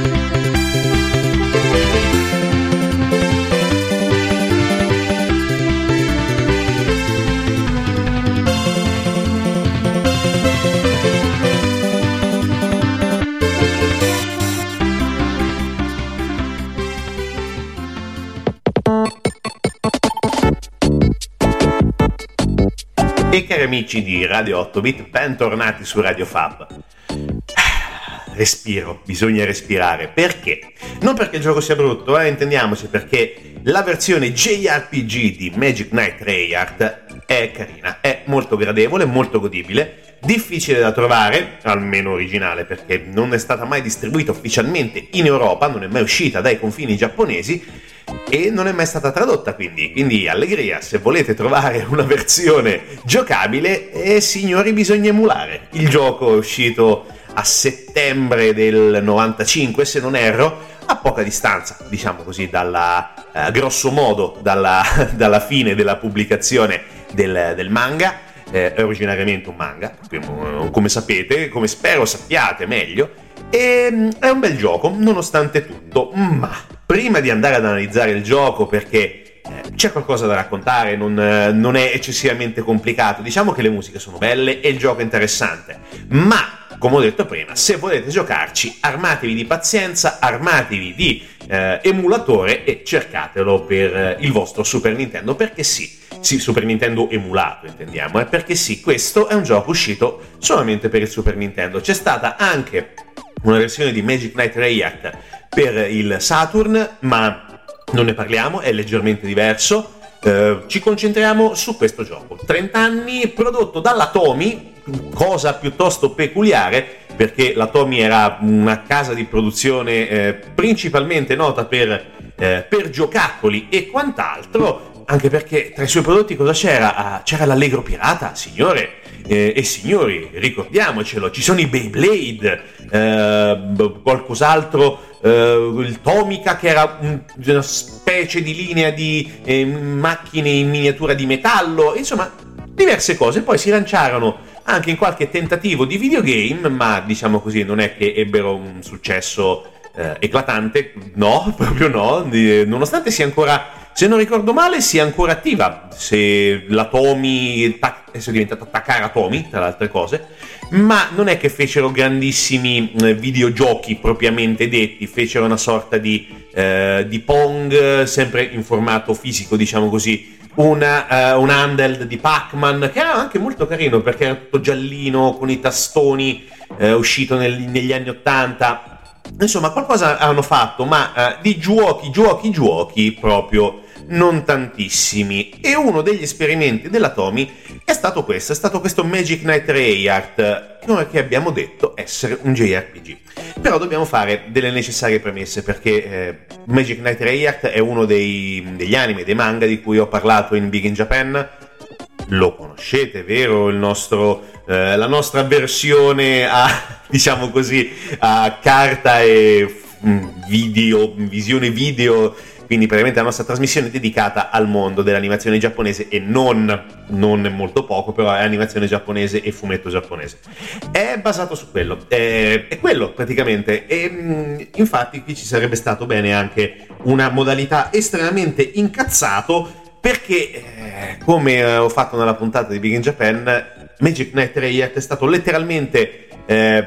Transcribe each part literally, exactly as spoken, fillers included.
E cari amici di Radio otto bit, bentornati su Radio Fab. Respiro, bisogna respirare. Perché? Non perché il gioco sia brutto, eh, intendiamoci, perché la versione J R P G di Magic Knight Treyarch è carina, è molto gradevole, molto godibile, difficile da trovare, almeno originale, perché non è stata mai distribuita ufficialmente in Europa, non è mai uscita dai confini giapponesi e non è mai stata tradotta, quindi, quindi allegria, se volete trovare una versione giocabile, eh, signori, bisogna emulare. Il gioco è uscito a settembre del novantacinque, se non erro, a poca distanza, diciamo così, dalla, eh, grosso modo, dalla, dalla fine della pubblicazione del, del manga. Eh, è originariamente un manga, come sapete, come spero sappiate meglio, e è un bel gioco, nonostante tutto, ma prima di andare ad analizzare il gioco, perché eh, c'è qualcosa da raccontare, non, eh, non è eccessivamente complicato, diciamo che le musiche sono belle e il gioco è interessante, ma come ho detto prima, se volete giocarci, armatevi di pazienza, armatevi di eh, emulatore e cercatelo per eh, il vostro Super Nintendo, perché sì, sì, Super Nintendo emulato intendiamo, eh, perché sì, questo è un gioco uscito solamente per il Super Nintendo. C'è stata anche una versione di Magic Knight Treyarch per il Saturn, ma non ne parliamo, è leggermente diverso. Eh, ci concentriamo su questo gioco. trenta anni, prodotto dalla Tomy, cosa piuttosto peculiare, perché la Tomy era una casa di produzione eh, principalmente nota per, eh, per giocattoli e quant'altro, anche perché tra i suoi prodotti cosa c'era? Ah, c'era l'Allegro Pirata, signore eh, e signori, ricordiamocelo, ci sono i Beyblade, eh, qualcos'altro, eh, il Tomica, che era un, una specie di linea di eh, macchine in miniatura di metallo, insomma diverse cose. Poi si lanciarono anche in qualche tentativo di videogame, ma diciamo così non è che ebbero un successo eh, eclatante, no, proprio no, eh, nonostante sia ancora, se non ricordo male, sia ancora attiva, se la Tomy ta- è diventata Takara Tomy, tra le altre cose, ma non è che fecero grandissimi eh, videogiochi propriamente detti, fecero una sorta di, eh, di Pong, sempre in formato fisico, diciamo così, una, uh, un handheld di Pac-Man, che era anche molto carino perché era tutto giallino con i tastoni, uh, uscito nel, negli anni ottanta. Insomma, qualcosa hanno fatto, ma uh, di giochi, giochi, giochi proprio non tantissimi. E uno degli esperimenti della Tomy è stato questo, è stato questo Magic Knight Treyarch, che abbiamo detto essere un J R P G. Però dobbiamo fare delle necessarie premesse, perché eh, Magic Knight Treyarch è uno dei, degli anime, dei manga di cui ho parlato in Big in Japan. Lo conoscete, vero? Il nostro, eh, la nostra versione a, diciamo così, a carta e video, visione video, quindi praticamente la nostra trasmissione dedicata al mondo dell'animazione giapponese e non, non molto poco, però è animazione giapponese e fumetto giapponese. È basato su quello, è, è quello praticamente, e infatti qui ci sarebbe stato bene anche una modalità estremamente incazzato, perché eh, come ho fatto nella puntata di Big in Japan, Magic Knight Treyarch è stato letteralmente eh,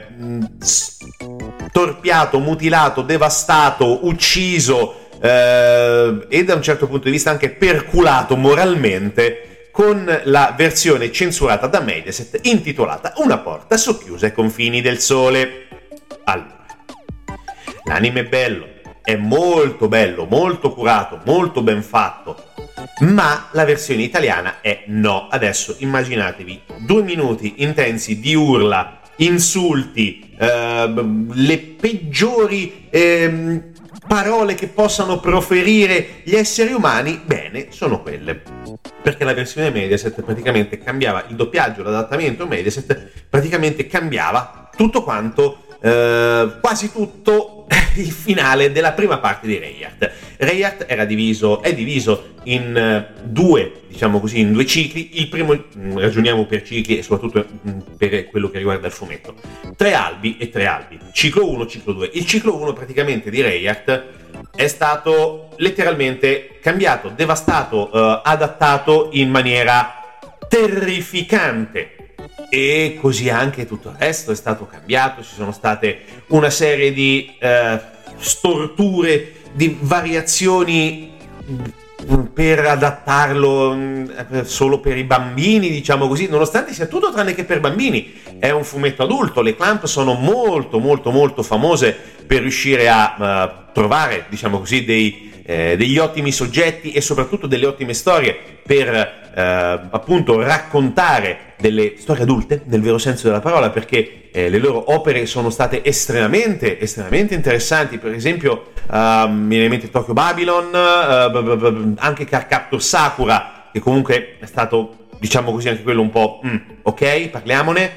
storpiato, mutilato, devastato, ucciso, Uh, e da un certo punto di vista anche perculato moralmente con la versione censurata da Mediaset intitolata Una porta socchiusa ai confini del sole. Allora, l'anime è bello, è molto bello, molto curato, molto ben fatto, ma la versione italiana è no. Adesso immaginatevi due minuti intensi di urla, insulti, uh, le peggiori ehm, parole che possano proferire gli esseri umani, bene, sono quelle. Perché la versione Mediaset praticamente cambiava il doppiaggio, l'adattamento Mediaset praticamente cambiava tutto quanto, eh, quasi tutto, il finale della prima parte di Rayard. Rayard era diviso, è diviso in uh, due, diciamo così, in due cicli. Il primo, mh, ragioniamo per cicli e soprattutto mh, per quello che riguarda il fumetto. Tre albi e tre albi. Ciclo uno, ciclo due. Il ciclo uno praticamente di Rayard è stato letteralmente cambiato, devastato, uh, adattato in maniera terrificante. E così anche tutto il resto è stato cambiato, ci sono state una serie di eh, storture, di variazioni per adattarlo mh, solo per i bambini, diciamo così, nonostante sia tutto tranne che per bambini. È un fumetto adulto, le Clamp sono molto molto molto famose per riuscire a uh, trovare, diciamo così, dei, eh, degli ottimi soggetti e soprattutto delle ottime storie per eh, appunto raccontare delle storie adulte nel vero senso della parola, perché eh, le loro opere sono state estremamente estremamente interessanti. Per esempio uh, mi viene in mente Tokyo Babylon, uh, anche Cardcaptor Sakura, che comunque è stato, diciamo così, anche quello un po' mm, ok, parliamone.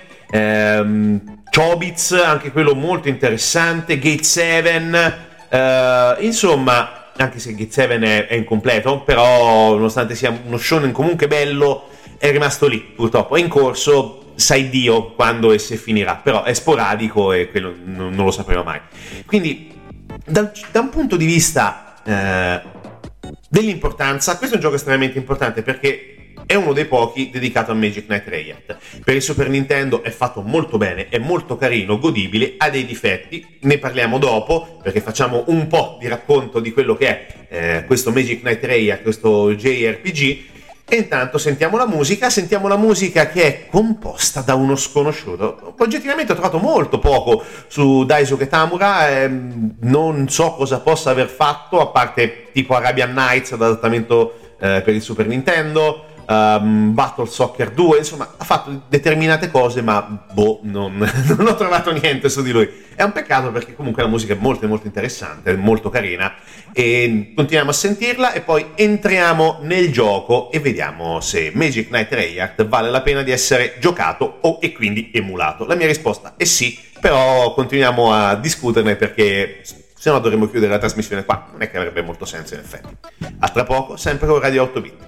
um, Chobits, anche quello molto interessante. Gate seven, uh, insomma, anche se Gate seven è, è incompleto, però nonostante sia uno shonen comunque bello, è rimasto lì, purtroppo è in corso, sai Dio quando e se finirà, però è sporadico e quello non, non lo sapremo mai. Quindi da, da un punto di vista eh, dell'importanza, questo è un gioco estremamente importante perché è uno dei pochi dedicato a Magic Knight Rayard. Per il Super Nintendo è fatto molto bene, è molto carino, godibile, ha dei difetti, ne parliamo dopo perché facciamo un po' di racconto di quello che è eh, questo Magic Knight Rayard, questo J R P G. E intanto sentiamo la musica, sentiamo la musica che è composta da uno sconosciuto. Oggettivamente ho trovato molto poco su Daisuke Tamura, ehm, non so cosa possa aver fatto, a parte tipo Arabian Nights, l'adattamento eh, per il Super Nintendo, Um, Battle Soccer due, insomma ha fatto determinate cose, ma boh, non, non ho trovato niente su di lui. È un peccato perché comunque la musica è molto molto interessante, molto carina, e continuiamo a sentirla e poi entriamo nel gioco e vediamo se Magic Knight Rayard vale la pena di essere giocato o e quindi emulato. La mia risposta è sì, però continuiamo a discuterne perché se no dovremmo chiudere la trasmissione qua, non è che avrebbe molto senso in effetti. A tra poco, sempre con Radio otto bit.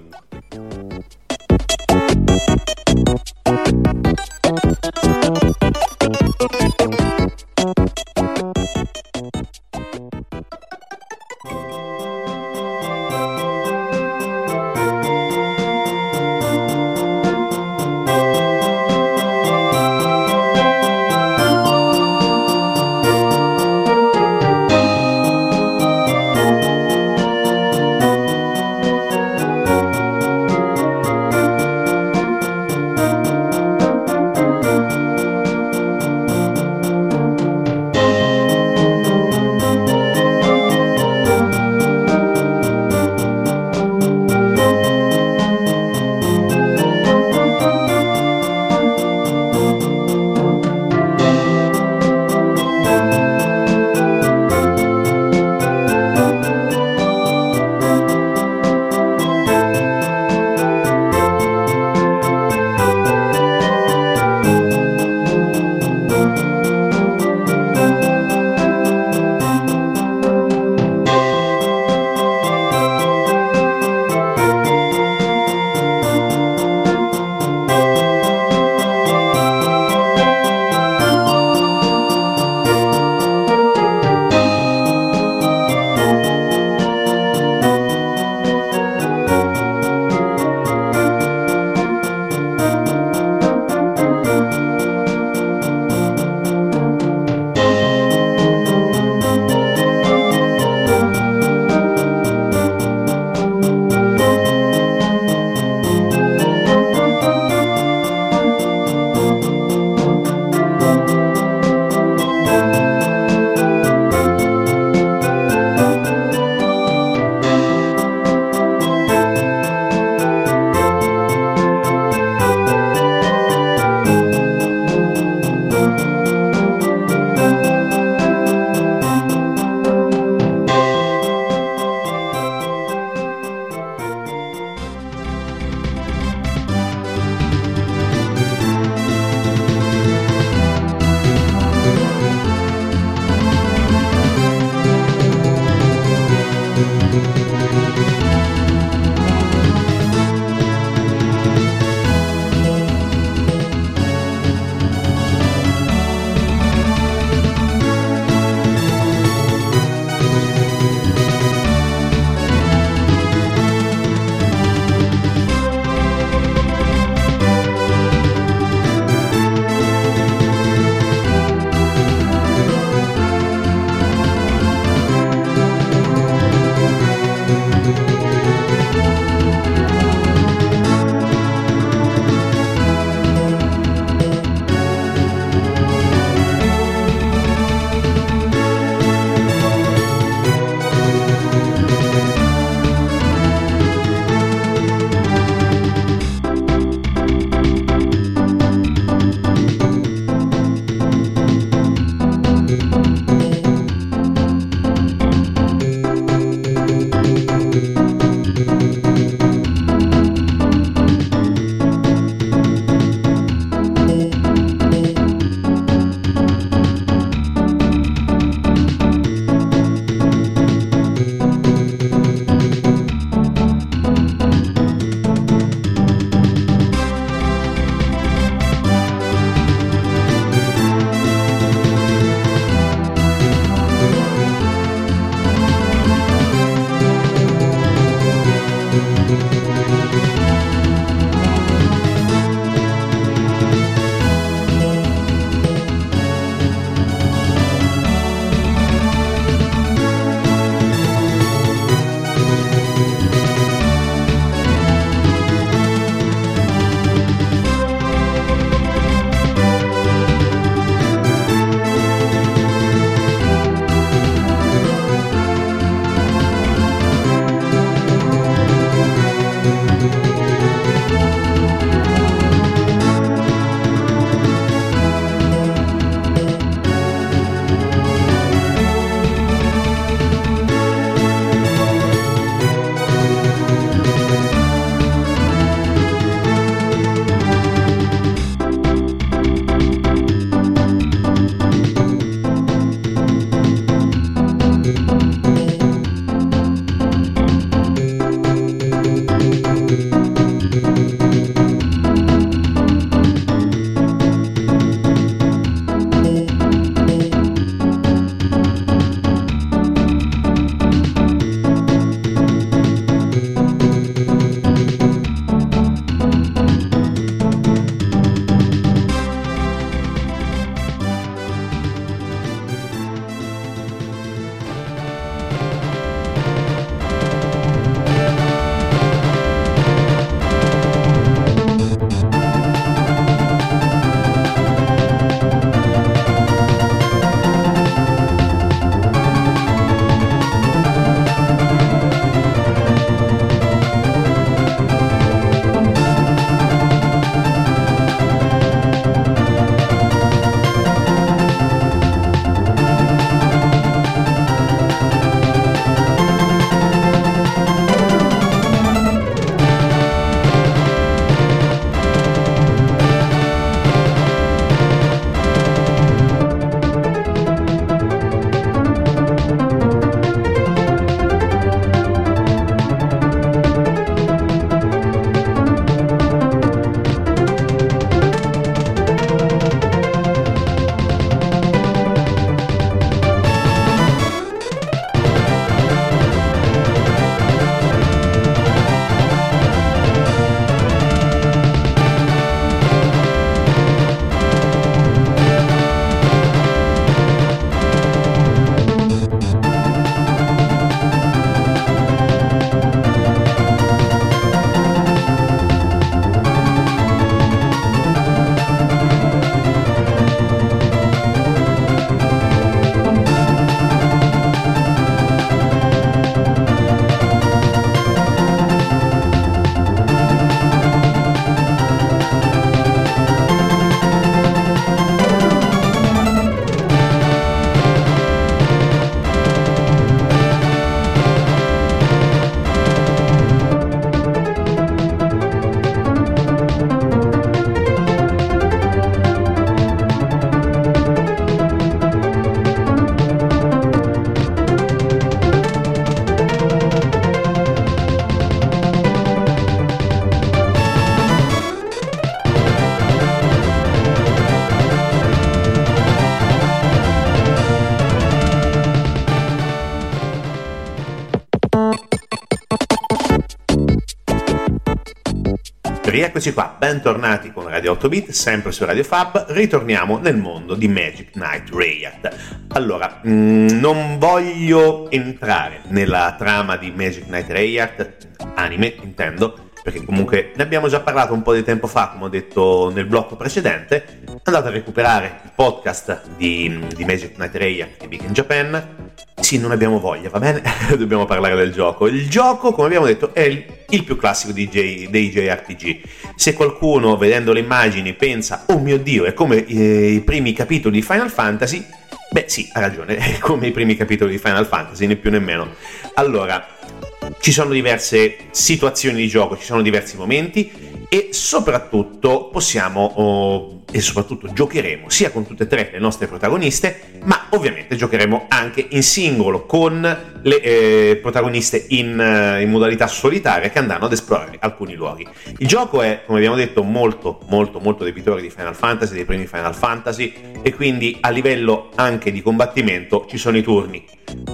Rieccoci qua, bentornati con Radio otto bit, sempre su Radio Fab. Ritorniamo nel mondo di Magic Knight Rayart. Allora, mh, non voglio entrare nella trama di Magic Knight Rayart, anime intendo, perché comunque ne abbiamo già parlato un po' di tempo fa, come ho detto nel blocco precedente. Andate a recuperare il podcast di, di Magic Knight Rayart di Big in Japan. Sì, non abbiamo voglia, va bene? Dobbiamo parlare del gioco. Il gioco, come abbiamo detto, è il, il più classico di J, dei J R P G. Se qualcuno, vedendo le immagini, pensa oh mio Dio, è come eh, i primi capitoli di Final Fantasy, beh sì, ha ragione, è come i primi capitoli di Final Fantasy, né più né meno. Allora, ci sono diverse situazioni di gioco, ci sono diversi momenti e soprattutto possiamo, oh, e soprattutto giocheremo sia con tutte e tre le nostre protagoniste, ma ovviamente giocheremo anche in singolo con le eh, protagoniste in, in modalità solitaria che andranno ad esplorare alcuni luoghi. Il gioco è, come abbiamo detto, molto molto molto debitore di Final Fantasy, dei primi Final Fantasy, e quindi a livello anche di combattimento ci sono i turni.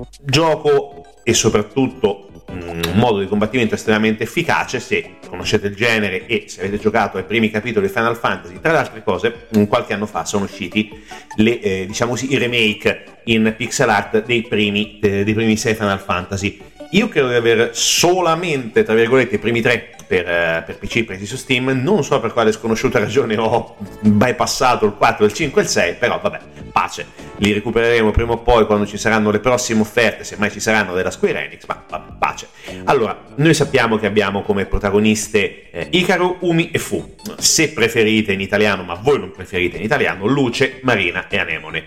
Gioco e soprattutto un modo di combattimento estremamente efficace. Se conoscete il genere e se avete giocato ai primi capitoli di Final Fantasy, tra le altre cose, qualche anno fa sono usciti le, eh, diciamo così, i remake in pixel art dei primi, eh, dei primi sei Final Fantasy. Io credo di aver solamente, tra virgolette, i primi tre per, uh, per P C presi su Steam. Non so per quale sconosciuta ragione ho bypassato il quattro, il cinque e il sei, però vabbè, pace, li recupereremo prima o poi quando ci saranno le prossime offerte, se mai ci saranno, della Square Enix, ma vabbè, pace. Allora, noi sappiamo che abbiamo come protagoniste eh, Ikaru, Umi e Fu. Se preferite in italiano, ma voi non preferite in italiano, Luce, Marina e Anemone.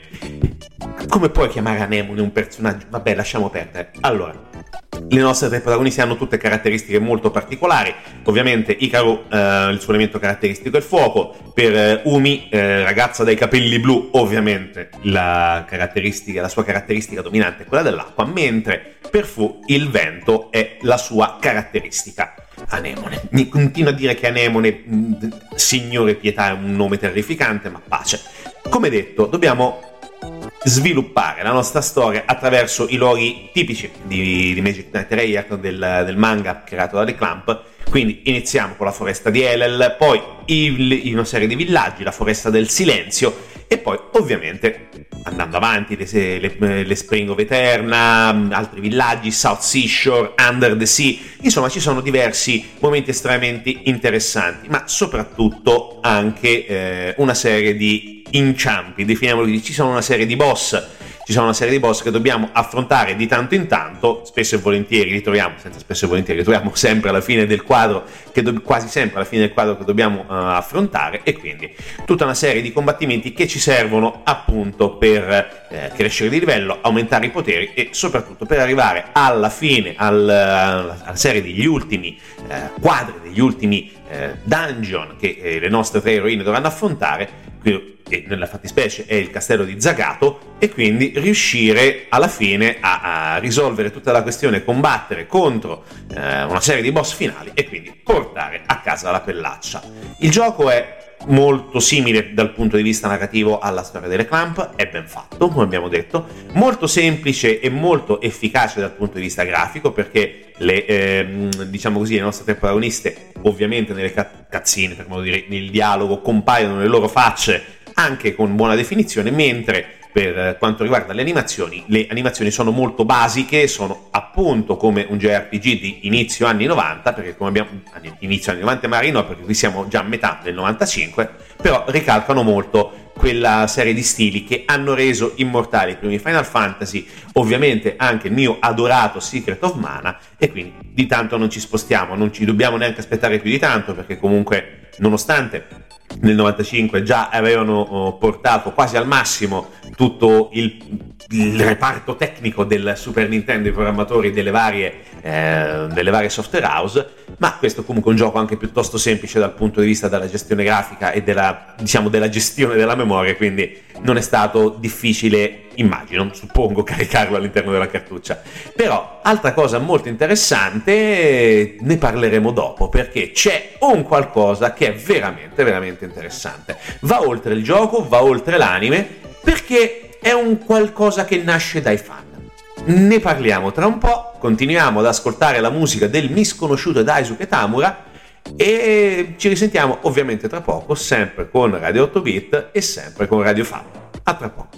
Come puoi chiamare Anemone un personaggio? Vabbè, lasciamo perdere. Allora, le nostre tre protagonisti hanno tutte caratteristiche molto particolari. Ovviamente Ikaru, eh, il suo elemento caratteristico è il fuoco. Per eh, Umi, eh, ragazza dai capelli blu, ovviamente la caratteristica, la sua caratteristica dominante è quella dell'acqua, mentre per Fu il vento è la sua caratteristica. Anemone, mi continua a dire che Anemone, mh, signore pietà, è un nome terrificante, ma pace. Come detto, dobbiamo sviluppare la nostra storia attraverso i luoghi tipici di, di Magic Knight Rayart, del, del manga creato da The Clamp. Quindi iniziamo con la foresta di Elel, poi il, una serie di villaggi, la foresta del silenzio, e poi ovviamente andando avanti le, le, le Spring of Eterna, altri villaggi, South Seashore, Under the Sea. Insomma, ci sono diversi momenti estremamente interessanti, ma soprattutto anche eh, una serie di inciampi, definiamolo così. Ci sono una serie di boss Ci sono una serie di boss che dobbiamo affrontare di tanto in tanto. Spesso e volentieri li troviamo, senza spesso e volentieri li troviamo sempre alla fine del quadro, che do- quasi sempre alla fine del quadro che dobbiamo uh, affrontare, e quindi tutta una serie di combattimenti che ci servono appunto per eh, crescere di livello, aumentare i poteri e soprattutto per arrivare alla fine, al, alla serie degli ultimi eh, quadri, degli ultimi eh, dungeon che eh, le nostre tre eroine dovranno affrontare, che nella fattispecie è il castello di Zagato, e quindi riuscire alla fine a, a risolvere tutta la questione, combattere contro eh, una serie di boss finali e quindi portare a casa la pellaccia. Il gioco è molto simile dal punto di vista narrativo alla storia delle Clamp, è ben fatto, come abbiamo detto, molto semplice e molto efficace dal punto di vista grafico, perché le, eh, diciamo così, le nostre tre protagoniste ovviamente nelle cutscene, per modo di dire, nel dialogo, compaiono le loro facce anche con buona definizione, mentre per quanto riguarda le animazioni, le animazioni sono molto basiche, sono appunto come un J R P G di inizio anni novanta, perché come abbiamo inizio anni novanta magari no, perché qui siamo già a metà del novantacinque, però ricalcano molto quella serie di stili che hanno reso immortali i primi Final Fantasy, ovviamente anche il mio adorato Secret of Mana, e quindi di tanto non ci spostiamo, non ci dobbiamo neanche aspettare più di tanto, perché comunque nonostante nel novantacinque già avevano portato quasi al massimo tutto il, il reparto tecnico del Super Nintendo, i programmatori delle varie, eh, delle varie software house, ma questo comunque è un gioco anche piuttosto semplice dal punto di vista della gestione grafica e della, diciamo, della gestione della memoria, quindi non è stato difficile, immagino, suppongo, caricarlo all'interno della cartuccia. Però altra cosa molto interessante, ne parleremo dopo, perché c'è un qualcosa che è veramente veramente interessante, va oltre il gioco, va oltre l'anime, perché è un qualcosa che nasce dai fan. Ne parliamo tra un po', continuiamo ad ascoltare la musica del misconosciuto Daisuke Tamura e ci risentiamo ovviamente tra poco, sempre con Radio otto bit e sempre con Radio Fabio. A tra poco.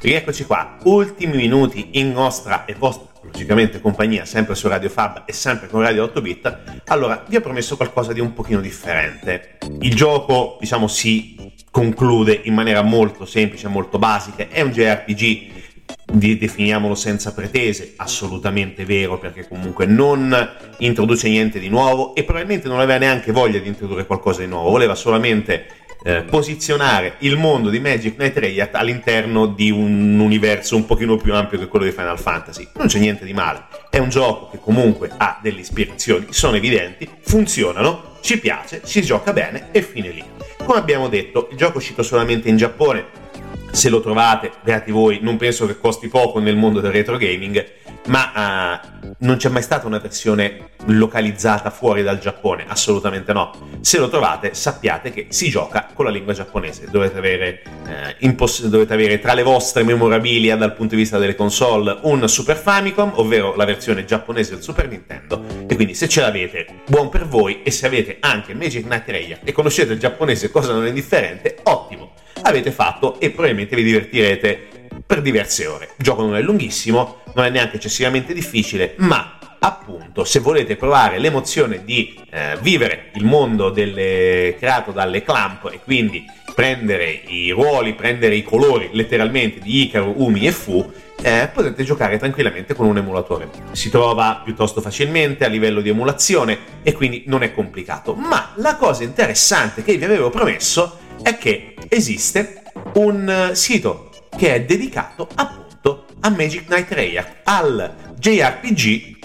Rieccoci qua, ultimi minuti in nostra e vostra, logicamente, compagnia, sempre su Radio Fab e sempre con Radio otto bit. Allora, vi ho promesso qualcosa di un pochino differente. Il gioco, diciamo, si conclude in maniera molto semplice, molto basica, è un J R P G, definiamolo senza pretese, assolutamente vero, perché comunque non introduce niente di nuovo e probabilmente non aveva neanche voglia di introdurre qualcosa di nuovo, voleva solamente eh, posizionare il mondo di Magic Knight Rayart all'interno di un universo un pochino più ampio che quello di Final Fantasy. Non c'è niente di male, è un gioco che comunque ha delle ispirazioni, sono evidenti, funzionano, ci piace, si gioca bene e fine lì. Come abbiamo detto, il gioco è uscito solamente in Giappone. Se lo trovate, beati voi, non penso che costi poco nel mondo del retro gaming, ma uh, non c'è mai stata una versione localizzata fuori dal Giappone, assolutamente no. Se lo trovate, sappiate che si gioca con la lingua giapponese, dovete avere, eh, imposs- dovete avere tra le vostre memorabilia dal punto di vista delle console un Super Famicom, ovvero la versione giapponese del Super Nintendo, e quindi se ce l'avete, buon per voi, e se avete anche Magic Knight Rayart e conoscete il giapponese, cosa non è indifferente, ottimo, avete fatto e probabilmente vi divertirete per diverse ore. Il gioco non è lunghissimo, non è neanche eccessivamente difficile, ma appunto se volete provare l'emozione di eh, vivere il mondo delle, creato dalle Clamp e quindi prendere i ruoli, prendere i colori letteralmente di Hikaru, Umi e Fu, eh, potete giocare tranquillamente con un emulatore. Si trova piuttosto facilmente a livello di emulazione e quindi non è complicato. Ma la cosa interessante che vi avevo promesso è che esiste un sito che è dedicato appunto a Magic Knight Rayart, al J R P G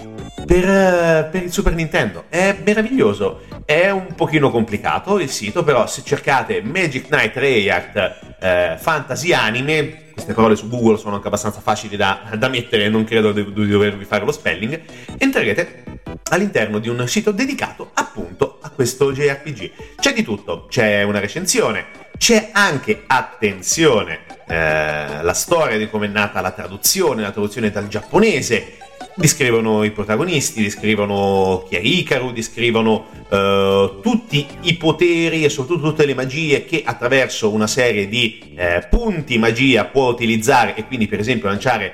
per, per il Super Nintendo. È meraviglioso, è un pochino complicato il sito, però se cercate Magic Knight Rayart eh, Fantasy Anime, queste parole su Google sono anche abbastanza facili da, da mettere, non credo di, di dovervi fare lo spelling, entrerete all'interno di un sito dedicato appunto a questo J R P G. C'è di tutto, c'è una recensione, c'è anche, attenzione, eh, la storia di come è nata la traduzione, la traduzione dal giapponese, descrivono i protagonisti, descrivono chi è Hikaru, descrivono eh, tutti i poteri e soprattutto tutte le magie che attraverso una serie di eh, punti magia può utilizzare e quindi per esempio lanciare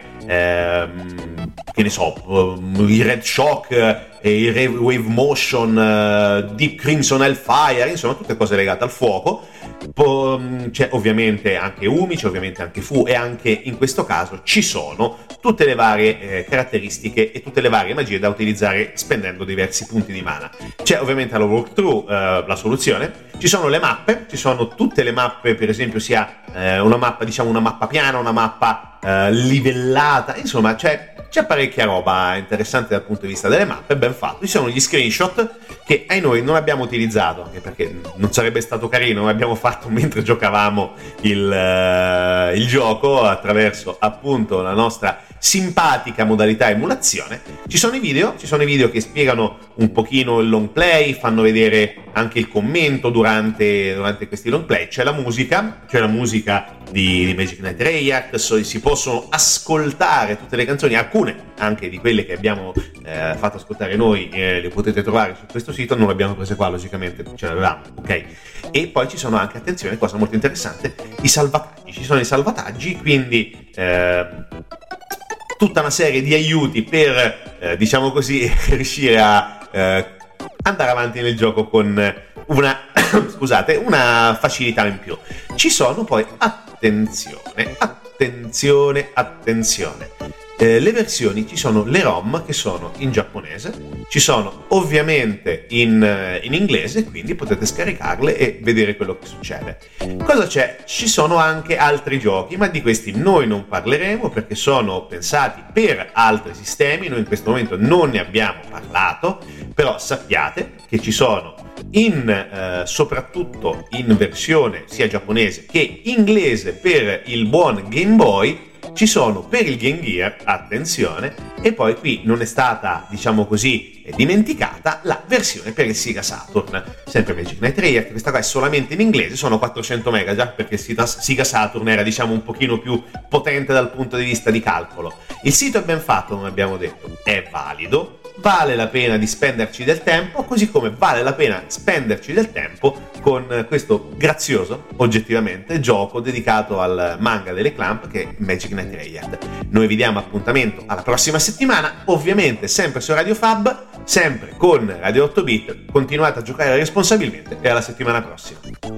ehm, che ne so, um, il Red Shock e il Wave Motion, uh, Deep Crimson Hellfire, insomma tutte cose legate al fuoco. Poi, c'è ovviamente anche Umi, c'è ovviamente anche Fu e anche in questo caso ci sono tutte le varie eh, caratteristiche e tutte le varie magie da utilizzare spendendo diversi punti di mana. C'è ovviamente la walkthrough, eh, la soluzione, ci sono le mappe, ci sono tutte le mappe, per esempio sia eh, una mappa, diciamo una mappa piana, una mappa eh, livellata, insomma c'è C'è parecchia roba interessante dal punto di vista delle mappe, ben fatto. Ci sono gli screenshot che ai noi non abbiamo utilizzato, anche perché non sarebbe stato carino, ma abbiamo fatto mentre giocavamo il, uh, il gioco attraverso appunto la nostra simpatica modalità emulazione. Ci sono i video, ci sono i video che spiegano un pochino il long play, fanno vedere anche il commento durante, durante questi long play. C'è la musica, c'è la musica di, di Magic Knight Rayart, so, si possono ascoltare tutte le canzoni, alcune anche di quelle che abbiamo eh, fatto ascoltare noi, eh, le potete trovare su questo sito, non le abbiamo prese qua logicamente, ce le avevamo, ok? E poi ci sono anche, attenzione, cosa molto interessante, i salvataggi, ci sono i salvataggi, quindi eh, tutta una serie di aiuti per, eh, diciamo così, riuscire a eh, andare avanti nel gioco con una, scusate, una facilità in più. Ci sono poi, attenzione, attenzione, attenzione, eh, le versioni, ci sono le ROM che sono in giapponese, ci sono ovviamente in, in inglese, quindi potete scaricarle e vedere quello che succede. Cosa c'è? Ci sono anche altri giochi, ma di questi noi non parleremo perché sono pensati per altri sistemi, noi in questo momento non ne abbiamo parlato, però sappiate che ci sono in eh, soprattutto in versione sia giapponese che inglese per il buon Game Boy, ci sono per il Game Gear, attenzione, e poi qui non è stata, diciamo così, dimenticata la versione per il Sega Saturn, sempre Magic Knight Rayart. Questa qua è solamente in inglese, sono quattrocento mega già perché il Sega Saturn era, diciamo, un pochino più potente dal punto di vista di calcolo. Il sito è ben fatto, come abbiamo detto, è valido, vale la pena di spenderci del tempo, così come vale la pena spenderci del tempo con questo grazioso, oggettivamente, gioco dedicato al manga delle Clamp che è Magic Knight Rayard. Noi vi diamo appuntamento alla prossima settimana, ovviamente sempre su Radio Fab, sempre con Radio otto bit. Continuate a giocare responsabilmente e alla settimana prossima.